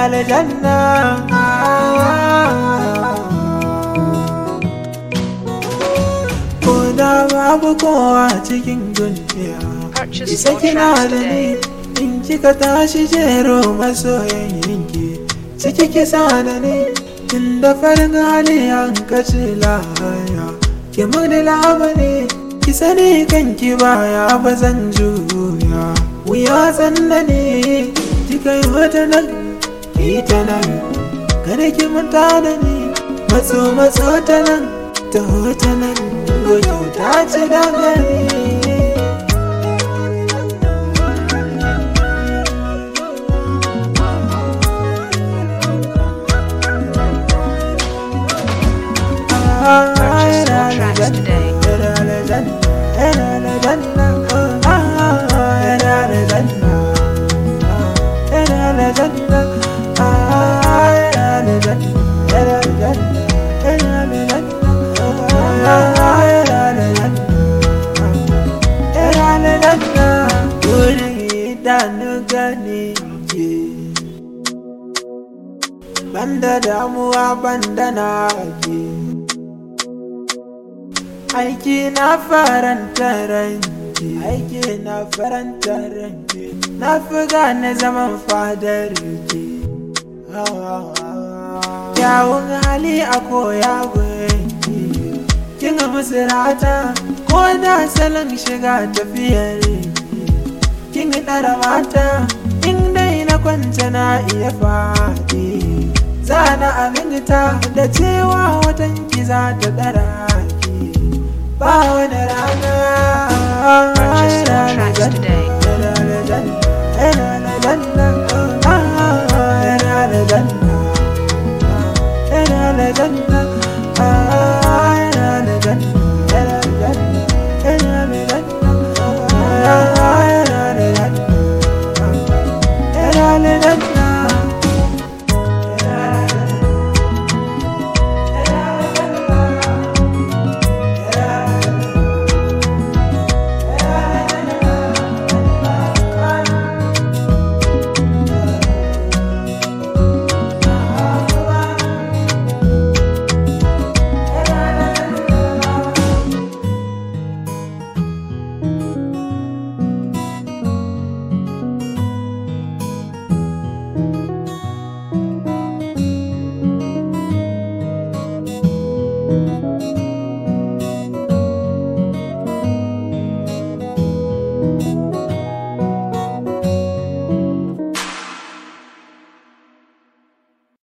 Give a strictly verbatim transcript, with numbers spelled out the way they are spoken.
aljanna. Ko da babu kowa cikin duniya, Purchase isa your kina tracks da ni. today. In kika tashi jero masoyan yanki, ciki kisa da ni. Inda farin hali an kace lahaya, ki muni labari, ki sani kanki baya ba zan juya. Wuya tsanani, kika yi wata nan, ki ta nan, kada ki manta da ni. Matso matso ta nan, taho ta nan, go kyauta ce da gani. Purchase your tracks today. Banda damuwa banda na ke, aiki na faranta ranki, aiki na faranta ranki, na fi gane zaman fadar ki. Kyawun hali a koya gunki, kin musu rata ko da salon shiga tafiyar ki. Kin ɗara mata in dai na kwanta na iya faɗi, zana aminta da cewa watan ki za ta ɗara ki. Ba wani rana. Purchase your tracks today. Thank you.